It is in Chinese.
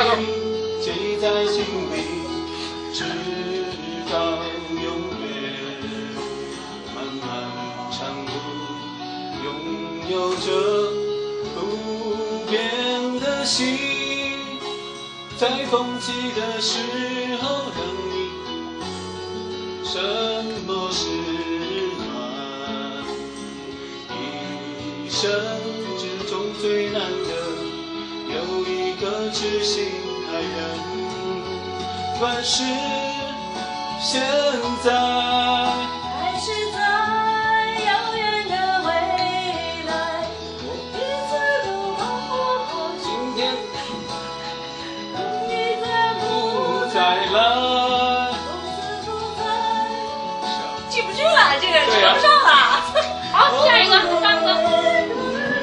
记在心里，直到永远。漫漫长路，拥有着不变的心，在风起的时候，让你什么是暖？一生之中最难的，有一个知心爱人。可是现在， 还是在遥远的未来，我彼此都忘不今天等你再不再来。 记不住了，这个对呀跟不上了。好，下一个。